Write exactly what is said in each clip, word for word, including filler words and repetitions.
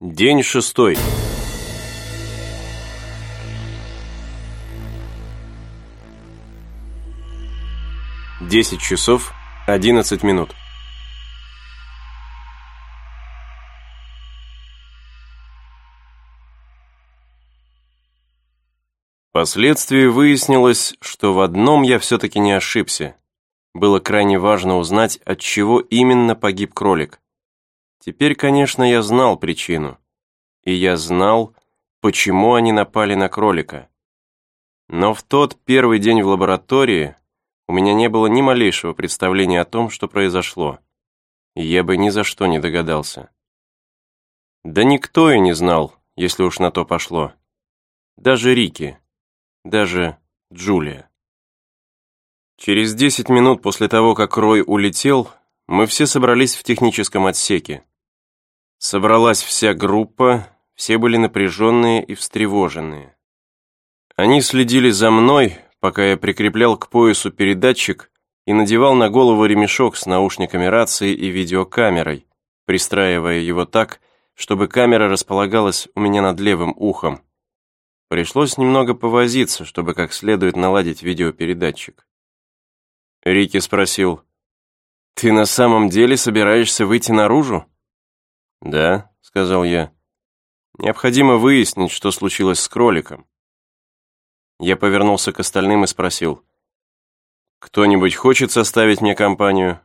День шестой. Десять часов одиннадцать минут. Впоследствии выяснилось, что в одном я все-таки не ошибся. Было крайне важно узнать, от чего именно погиб кролик. Теперь, конечно, я знал причину. И я знал, почему они напали на кролика. Но в тот первый день в лаборатории у меня не было ни малейшего представления о том, что произошло. И я бы ни за что не догадался. Да никто и не знал, если уж на то пошло. Даже Рики, даже Джулия. Через десять минут после того, как Рой улетел, мы все собрались в техническом отсеке. Собралась вся группа, все были напряженные и встревоженные. Они следили за мной, пока я прикреплял к поясу передатчик и надевал на голову ремешок с наушниками рации и видеокамерой, пристраивая его так, чтобы камера располагалась у меня над левым ухом. Пришлось немного повозиться, чтобы как следует наладить видеопередатчик. Рики спросил: «Ты на самом деле собираешься выйти наружу?» «Да», — сказал я. «Необходимо выяснить, что случилось с кроликом». Я повернулся к остальным и спросил: «Кто-нибудь хочет составить мне компанию?»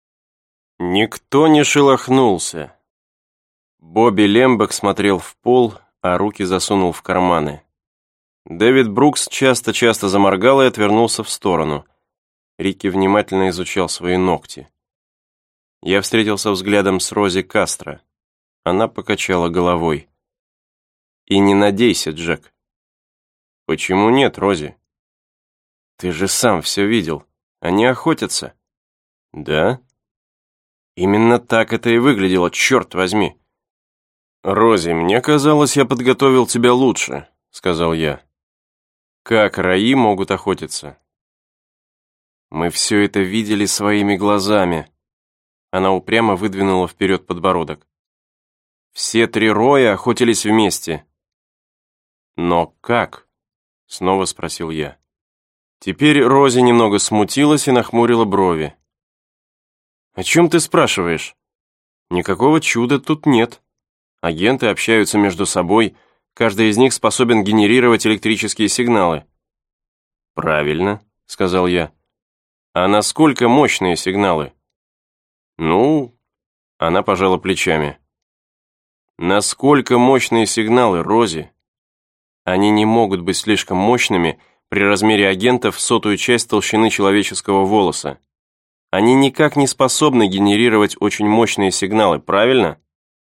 Никто не шелохнулся. Бобби Лембек смотрел в пол, а руки засунул в карманы. Дэвид Брукс часто-часто заморгал и отвернулся в сторону. Рики внимательно изучал свои ногти. Я встретился взглядом с Рози Кастро. Она покачала головой. «И не надейся, Джек». «Почему нет, Рози?» «Ты же сам все видел. Они охотятся». «Да?» «Именно так это и выглядело, черт возьми». «Рози, мне казалось, я подготовил тебя лучше», — сказал я. «Как раи могут охотиться?» «Мы все это видели своими глазами». Она упрямо выдвинула вперед подбородок. «Все три роя охотились вместе». «Но как?» — снова спросил я. Теперь Рози немного смутилась и нахмурила брови. «О чем ты спрашиваешь? Никакого чуда тут нет. Агенты общаются между собой, каждый из них способен генерировать электрические сигналы». «Правильно», — сказал я. «А насколько мощные сигналы?» «Ну...» — она пожала плечами. «Насколько мощные сигналы, Рози? Они не могут быть слишком мощными при размере агентов в сотую часть толщины человеческого волоса. Они никак не способны генерировать очень мощные сигналы, правильно?»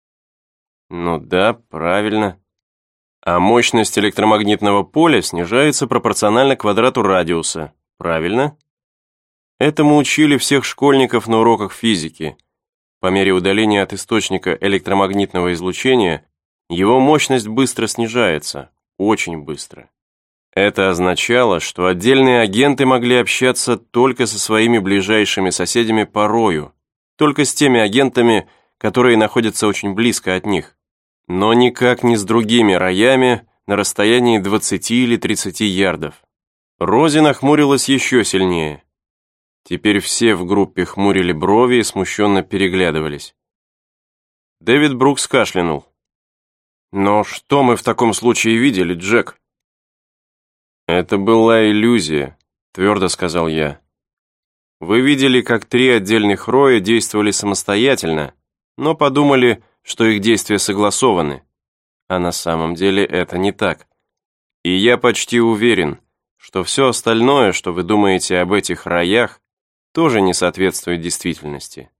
«Ну да, правильно. А мощность электромагнитного поля снижается пропорционально квадрату радиуса, правильно?» Этому учили всех школьников на уроках физики. По мере удаления от источника электромагнитного излучения его мощность быстро снижается, очень быстро. Это означало, что отдельные агенты могли общаться только со своими ближайшими соседями по рою, только с теми агентами, которые находятся очень близко от них, но никак не с другими роями на расстоянии двадцати или тридцати ярдов. Рози нахмурилась еще сильнее. Теперь все в группе хмурили брови и смущенно переглядывались. Дэвид Брукс кашлянул. «Но что мы в таком случае видели, Джек?» «Это была иллюзия», — твердо сказал я. «Вы видели, как три отдельных роя действовали самостоятельно, но подумали, что их действия согласованы. А на самом деле это не так. И я почти уверен, что все остальное, что вы думаете об этих роях, тоже не соответствует действительности.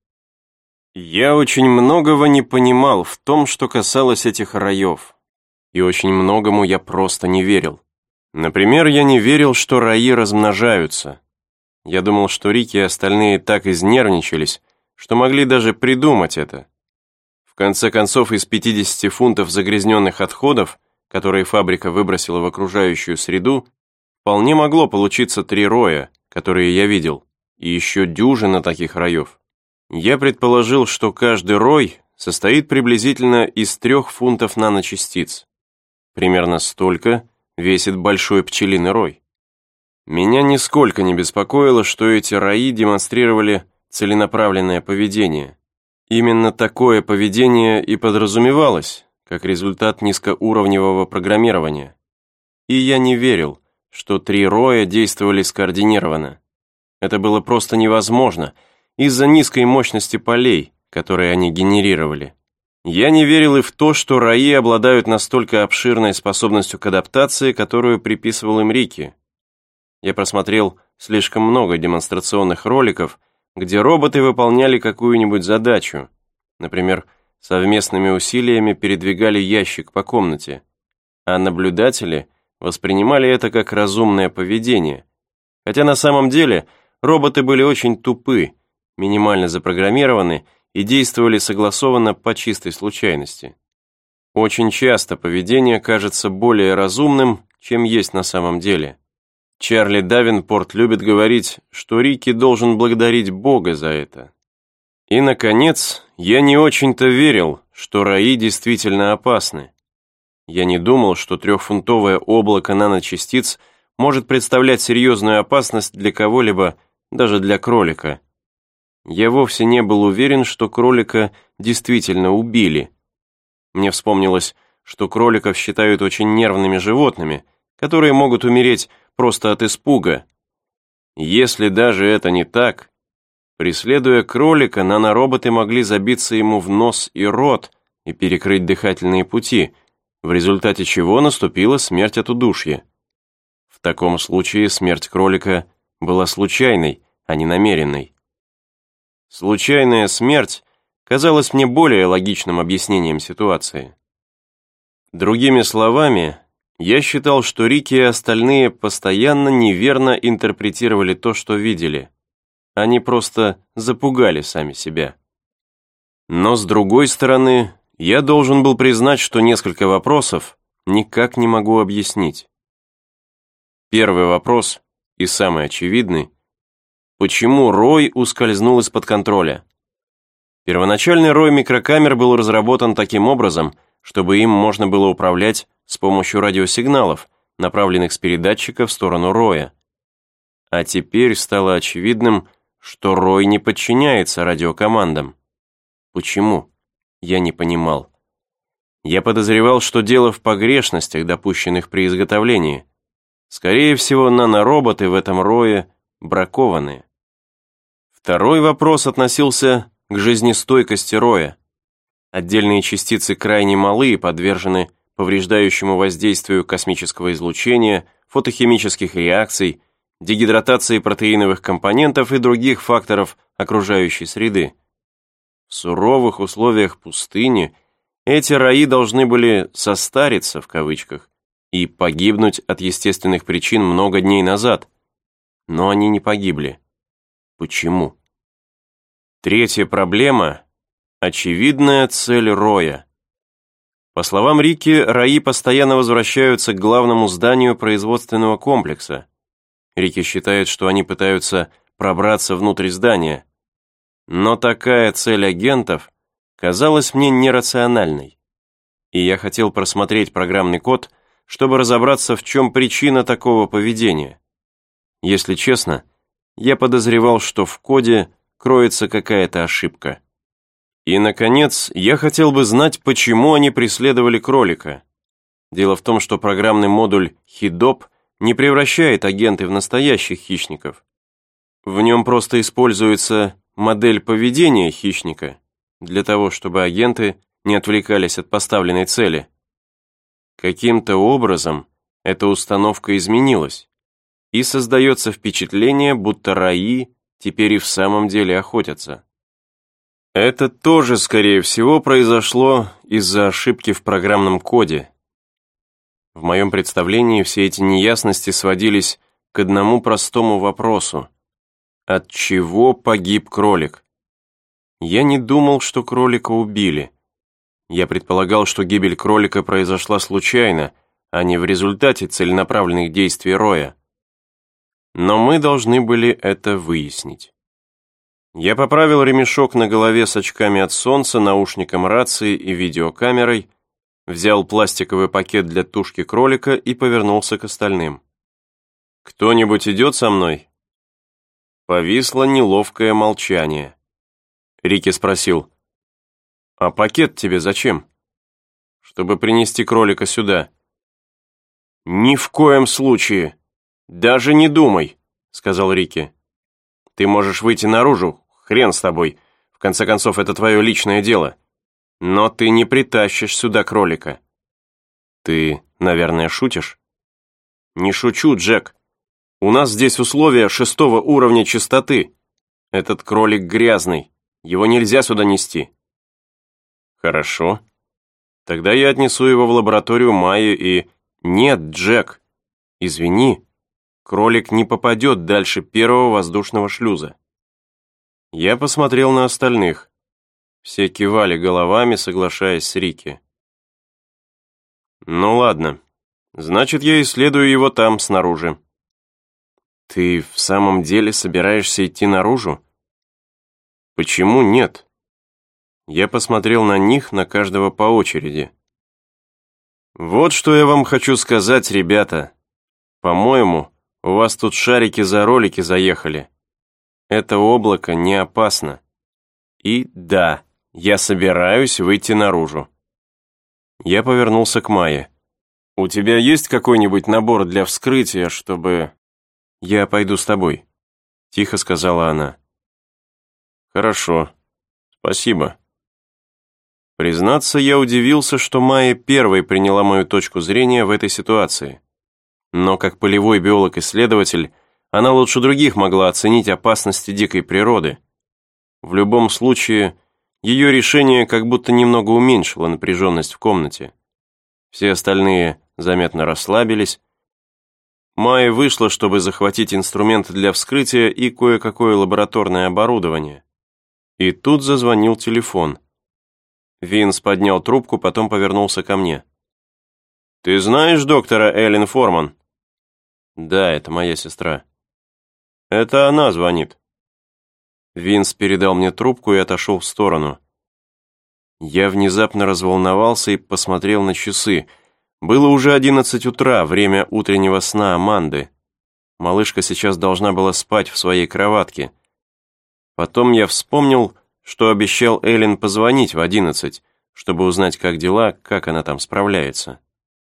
Я очень многого не понимал в том, что касалось этих роев, и очень многому я просто не верил. Например, я не верил, что рои размножаются. Я думал, что Рики и остальные так изнервничались, что могли даже придумать это. В конце концов, из пятидесяти фунтов загрязненных отходов, которые фабрика выбросила в окружающую среду, вполне могло получиться три роя, которые я видел, и еще дюжина таких роев. Я предположил, что каждый рой состоит приблизительно из трех фунтов наночастиц. Примерно столько весит большой пчелиный рой. Меня нисколько не беспокоило, что эти раи демонстрировали целенаправленное поведение. Именно такое поведение и подразумевалось, как результат низкоуровневого программирования. И я не верил, что три роя действовали скоординированно. Это было просто невозможно из-за низкой мощности полей, которые они генерировали. Я не верил и в то, что раи обладают настолько обширной способностью к адаптации, которую приписывал им Рики. Я просмотрел слишком много демонстрационных роликов, где роботы выполняли какую-нибудь задачу, например, совместными усилиями передвигали ящик по комнате, а наблюдатели воспринимали это как разумное поведение, хотя на самом деле роботы были очень тупы, минимально запрограммированы и действовали согласованно по чистой случайности. Очень часто поведение кажется более разумным, чем есть на самом деле. Чарли Давинпорт любит говорить, что Рики должен благодарить Бога за это. И, наконец, я не очень-то верил, что раи действительно опасны. Я не думал, что трехфунтовое облако наночастиц может представлять серьезную опасность для кого-либо, даже для кролика. Я вовсе не был уверен, что кролика действительно убили. Мне вспомнилось, что кроликов считают очень нервными животными, которые могут умереть просто от испуга. Если даже это не так, преследуя кролика, нанороботы могли забиться ему в нос и рот и перекрыть дыхательные пути, в результате чего наступила смерть от удушья. В таком случае смерть кролика была случайной, а не намеренной. Случайная смерть казалась мне более логичным объяснением ситуации. Другими словами, я считал, что Рики и остальные постоянно неверно интерпретировали то, что видели. Они просто запугали сами себя. Но с другой стороны, я должен был признать, что несколько вопросов никак не могу объяснить. Первый вопрос, и самый очевидный, почему рой ускользнул из-под контроля? Первоначальный рой микрокамер был разработан таким образом, чтобы им можно было управлять с помощью радиосигналов, направленных с передатчика в сторону роя. А теперь стало очевидным, что рой не подчиняется радиокомандам. Почему? Я не понимал. Я подозревал, что дело в погрешностях, допущенных при изготовлении. Скорее всего, нанороботы в этом рое бракованные. Второй вопрос относился к жизнестойкости роя. Отдельные частицы крайне малы и подвержены повреждающему воздействию космического излучения, фотохимических реакций, дегидратации протеиновых компонентов и других факторов окружающей среды. В суровых условиях пустыни эти раи должны были «состариться» в кавычках и погибнуть от естественных причин много дней назад. Но они не погибли. Почему? Третья проблема – очевидная цель роя. По словам Рики, раи постоянно возвращаются к главному зданию производственного комплекса. Рики считает, что они пытаются пробраться внутрь здания. Но такая цель агентов казалась мне нерациональной. И я хотел просмотреть программный код, чтобы разобраться, в чем причина такого поведения. Если честно, я подозревал, что в коде кроется какая-то ошибка. И, наконец, я хотел бы знать, почему они преследовали кролика. Дело в том, что программный модуль хидоп не превращает агенты в настоящих хищников. В нем просто используется модель поведения хищника для того, чтобы агенты не отвлекались от поставленной цели. Каким-то образом эта установка изменилась, и создается впечатление, будто раи теперь и в самом деле охотятся. Это тоже, скорее всего, произошло из-за ошибки в программном коде. В моем представлении все эти неясности сводились к одному простому вопросу. От чего погиб кролик? Я не думал, что кролика убили. Я предполагал, что гибель кролика произошла случайно, а не в результате целенаправленных действий роя. Но мы должны были это выяснить. Я поправил ремешок на голове с очками от солнца, наушником рации и видеокамерой, взял пластиковый пакет для тушки кролика и повернулся к остальным. «Кто-нибудь идет со мной?» Повисло неловкое молчание. Рики спросил: «А пакет тебе зачем?» «Чтобы принести кролика сюда». «Ни в коем случае! Даже не думай!» — сказал Рики. «Ты можешь выйти наружу, хрен с тобой. В конце концов, это твое личное дело. Но ты не притащишь сюда кролика». «Ты, наверное, шутишь?» «Не шучу, Джек. У нас здесь условия шестого уровня чистоты. Этот кролик грязный. Его нельзя сюда нести». «Хорошо. Тогда я отнесу его в лабораторию Майи и...» «Нет, Джек. Извини. Кролик не попадет дальше первого воздушного шлюза». Я посмотрел на остальных. Все кивали головами, соглашаясь с Рики. «Ну ладно. Значит, я исследую его там, снаружи». «Ты в самом деле собираешься идти наружу?» «Почему нет?» Я посмотрел на них, на каждого по очереди. «Вот что я вам хочу сказать, ребята. По-моему, у вас тут шарики за ролики заехали. Это облако не опасно. И да, я собираюсь выйти наружу». Я повернулся к Майе. «У тебя есть какой-нибудь набор для вскрытия, чтобы...» «Я пойду с тобой», — тихо сказала она. «Хорошо. Спасибо». Признаться, я удивился, что Майя первой приняла мою точку зрения в этой ситуации. Но как полевой биолог-исследователь, она лучше других могла оценить опасности дикой природы. В любом случае, ее решение как будто немного уменьшило напряженность в комнате. Все остальные заметно расслабились. Майя вышла, чтобы захватить инструменты для вскрытия и кое-какое лабораторное оборудование. И тут зазвонил телефон. Винс поднял трубку, потом повернулся ко мне. «Ты знаешь доктора Эллен Форман?» «Да, это моя сестра». «Это она звонит». Винс передал мне трубку и отошел в сторону. Я внезапно разволновался и посмотрел на часы. Было уже одиннадцать утра, время утреннего сна Аманды. Малышка сейчас должна была спать в своей кроватке. Потом я вспомнил, что обещал Эллен позвонить в одиннадцать, чтобы узнать, как дела, как она там справляется.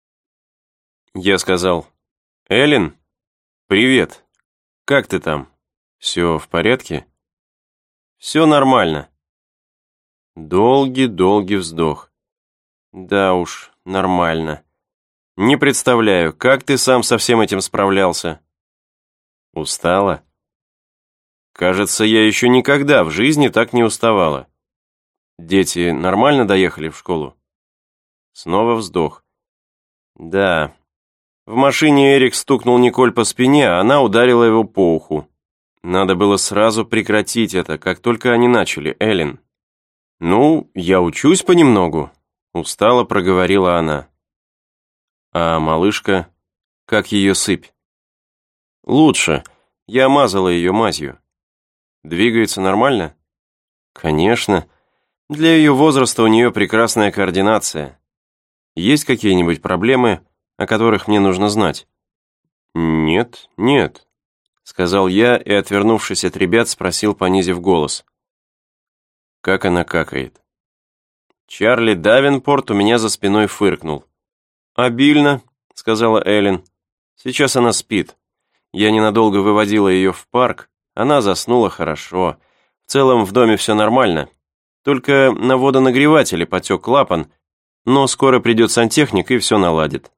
Я сказал: «Эллен, привет. Как ты там? Все в порядке?» «Все нормально». Долгий-долгий вздох. «Да уж, нормально. Не представляю, как ты сам со всем этим справлялся?» «Устала?» «Кажется, я еще никогда в жизни так не уставала». «Дети нормально доехали в школу?» Снова вздох. «Да. В машине Эрик стукнул Николь по спине, а она ударила его по уху. Надо было сразу прекратить это, как только они начали, Эллен». «Ну, я учусь понемногу», — устало проговорила она. «А малышка? Как ее сыпь?» «Лучше. Я мазала ее мазью». «Двигается нормально?» «Конечно. Для ее возраста у нее прекрасная координация. Есть какие-нибудь проблемы, о которых мне нужно знать?» «Нет, нет», — сказал я и, отвернувшись от ребят, спросил, понизив голос. «Как она какает?» Чарли Давенпорт у меня за спиной фыркнул. «Обильно», — сказала Эллен. «Сейчас она спит. Я ненадолго выводила ее в парк. Она заснула хорошо. В целом в доме все нормально. Только на водонагревателе потек клапан, но скоро придет сантехник и все наладит».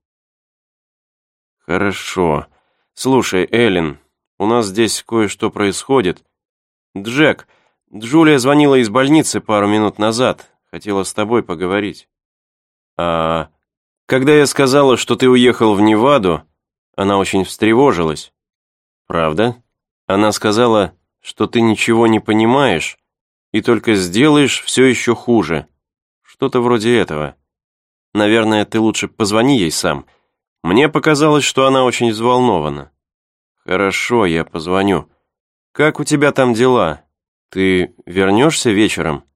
«Хорошо. Слушай, Эллен, у нас здесь кое-что происходит. Джек, Джулия звонила из больницы пару минут назад. Хотела с тобой поговорить. А когда я сказала, что ты уехал в Неваду, она очень встревожилась». «Правда?» Она сказала, что ты ничего не понимаешь и только сделаешь все еще хуже. Что-то вроде этого. Наверное, ты лучше позвони ей сам. Мне показалось, что она очень взволнована». «Хорошо, я позвоню. Как у тебя там дела? «Ты вернешься вечером?»